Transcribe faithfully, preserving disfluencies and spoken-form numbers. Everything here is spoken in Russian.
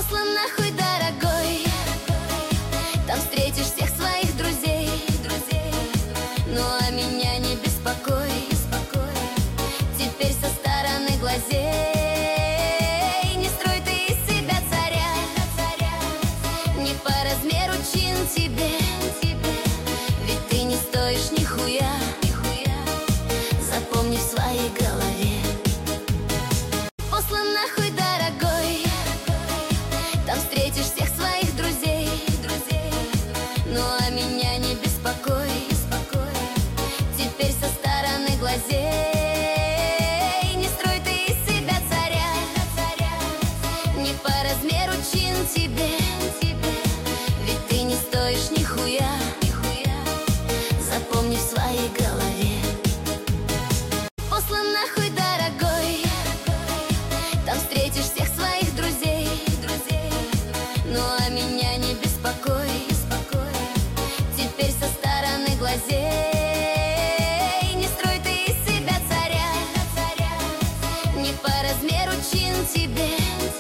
послан нахуй, дорогой. Там встретишь всех своих друзей. Ну а меня не беспокой. Теперь со стороны глазей не строй ты из себя царя. Не по размеру чин тебе, ведь ты не стоишь нихуя. Запомни в своей голове. Послан нахуй, дорогой. Там встретишь всех своих друзей. Ну а меня не беспокой. Теперь со стороны глазей не строй ты из себя царя. Не по размеру чин тебе, ведь ты не стоишь нихуя. Запомни в своей голове. Послан нахуй, дорогой. Там встретишь всех своих друзей. Ну а меня не беспокой. Теперь со стороны глазей не строй ты из себя царя. Не по размеру чин тебе,